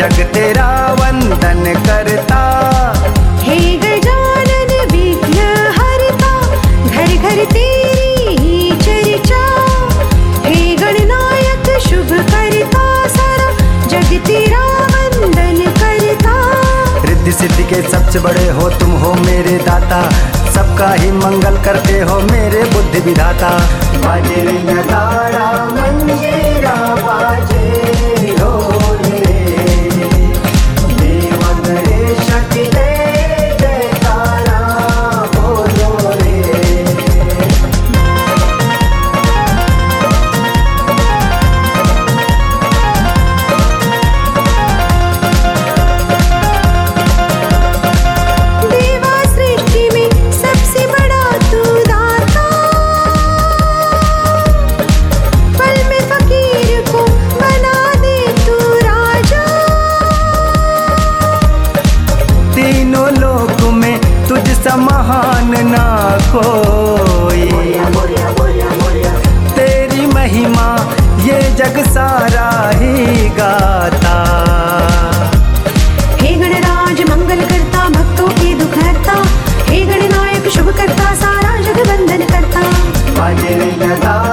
जग तेरा वंदन करता। हे गजानन विघ्न हरता, घर घर तेरी ही चर्चा। हे गणनायक शुभ करता, सारा जग तेरा वंदन करता। रिद्धि सिद्धि के सबसे बड़े हो तुम हो मेरे दाता, सबका ही मंगल करते हो मेरे बुद्धि विधाता। बाजे नगाड़ा मंजीरा बाजे ढोल रे, देव गणेश की जय जयकारा बोलो रे। देवा सृष्टि में सबसे बड़ा तू दाता, पल में फकीर को बना दे तू राजा। तीनों लोक में तुझ समान ना कोई, तेरी महिमा ये जग सारा ही गाता। हे गणराज मंगल करता, भक्तों के दुख हरता। हे गणनायक शुभ करता, सारा जग वंदन करता। बाजे नगाड़ा